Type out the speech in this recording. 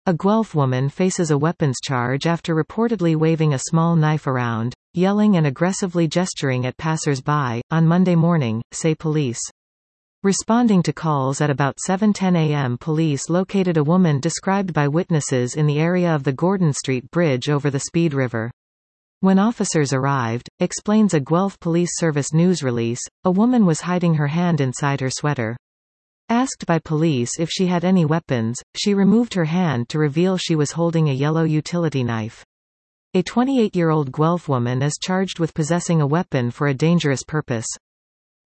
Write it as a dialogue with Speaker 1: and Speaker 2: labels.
Speaker 1: A Guelph woman faces a weapons charge after reportedly waving a small knife around, yelling and aggressively gesturing at passers-by, on Monday morning, say police. Responding to calls at about 7:10 a.m., police located a woman described by witnesses in the area of the Gordon Street Bridge over the Speed River. When officers arrived, explains a Guelph Police Service news release, a woman was hiding her hand inside her sweater. Asked by police if she had any weapons, she removed her hand to reveal she was holding a yellow utility knife. A 28-year-old Guelph woman is charged with possessing a weapon for a dangerous purpose.